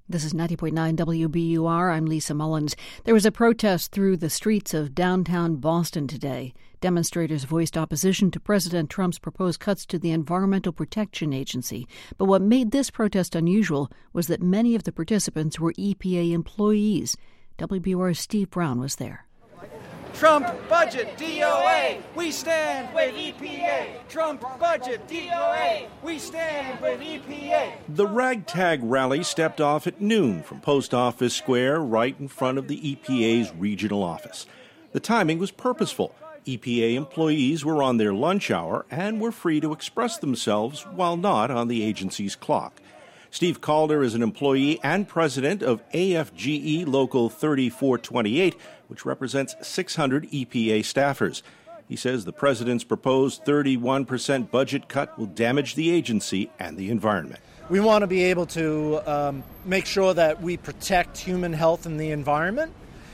This is 90.9 WBUR. I'm Lisa Mullins. There was a protest through the streets of downtown Boston today. Demonstrators voiced opposition to President Trump's proposed cuts to the Environmental Protection Agency. But what made this protest unusual was that many of the participants were EPA employees. WBUR's Steve Brown was there. Trump budget, DOA, we stand with EPA. Trump budget, DOA, we stand with EPA. The ragtag rally stepped off at noon from Post Office Square right in front of the EPA's regional office. The timing was purposeful. EPA employees were on their lunch hour and were free to express themselves while not on the agency's clock. Steve Calder is an employee and president of AFGE Local 3428, which represents 600 EPA staffers. He says the president's proposed 31% budget cut will damage the agency and the environment. We want to be able to make sure that we protect human health and the environment,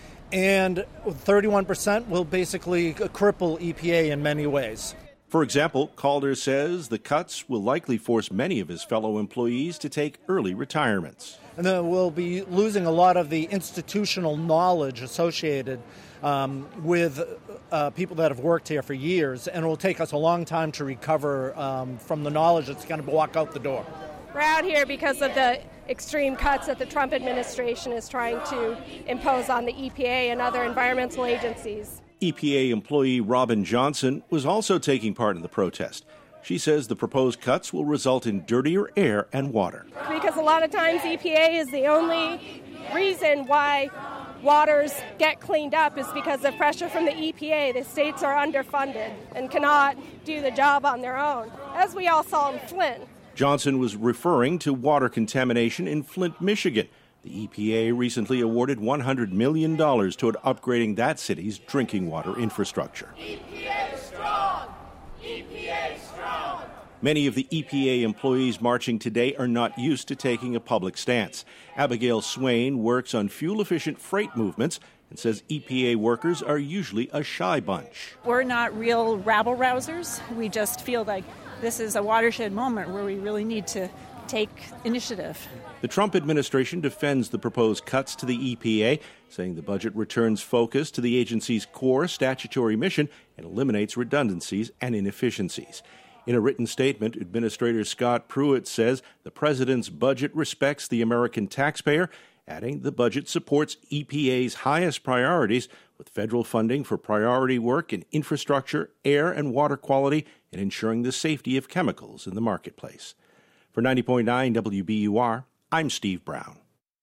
and 31% will basically cripple EPA in many ways. For example, Calder says the cuts will likely force many of his fellow employees to take early retirements. And then we'll be losing a lot of the institutional knowledge associated with people that have worked here for years, and it will take us a long time to recover from the knowledge that's going to walk out the door. We're out here because of the extreme cuts that the Trump administration is trying to impose on the EPA and other environmental agencies. EPA employee Robin Johnson was also taking part in the protest. She says the proposed cuts will result in dirtier air and water. Because a lot of times EPA is the only reason why waters get cleaned up is because of pressure from the EPA. The states are underfunded and cannot do the job on their own, as we all saw in Flint. Johnson was referring to water contamination in Flint, Michigan. The EPA recently awarded $100 million toward upgrading that city's drinking water infrastructure. EPA strong! EPA strong! Many of the EPA employees marching today are not used to taking a public stance. Abigail Swain works on fuel-efficient freight movements and says EPA workers are usually a shy bunch. We're not real rabble-rousers. We just feel like this is a watershed moment where we really need to take initiative. The Trump administration defends the proposed cuts to the EPA, saying the budget returns focus to the agency's core statutory mission and eliminates redundancies and inefficiencies. In a written statement, Administrator Scott Pruitt says the president's budget respects the American taxpayer, adding the budget supports EPA's highest priorities with federal funding for priority work in infrastructure, air and water quality, and ensuring the safety of chemicals in the marketplace. For 90.9 WBUR, I'm Steve Brown.